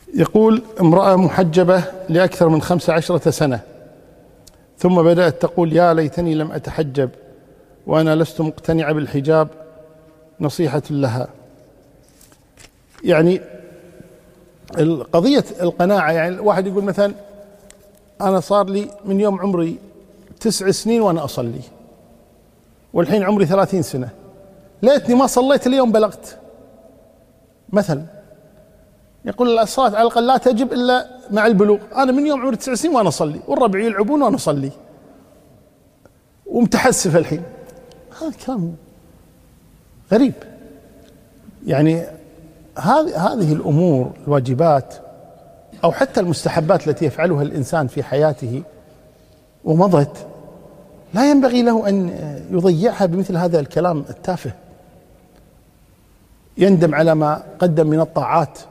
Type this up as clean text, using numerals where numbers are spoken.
يقول: امرأة محجبة لأكثر من 15 سنة، ثم بدأت تقول: يا ليتني لم أتحجب وأنا لست مقتنعة بالحجاب، نصيحة لها. يعني قضية القناعة، يعني واحد يقول مثلا: أنا صار لي من يوم عمري 9 سنين وأنا أصلي، والحين عمري 30 سنة، ليتني ما صليت اليوم بلغت مثلا. يقول الصلاة على الأقل لا تجب إلا مع البلوغ. أنا من يوم عمري 9 سنين وأنا أصلي، والربع يلعبون وأنا أصلي ومتحسف الحين. هذا كلام غريب. يعني هذه الأمور، الواجبات أو حتى المستحبات التي يفعلها الإنسان في حياته ومضت، لا ينبغي له أن يضيعها بمثل هذا الكلام التافه. يندم على ما قدم من الطاعات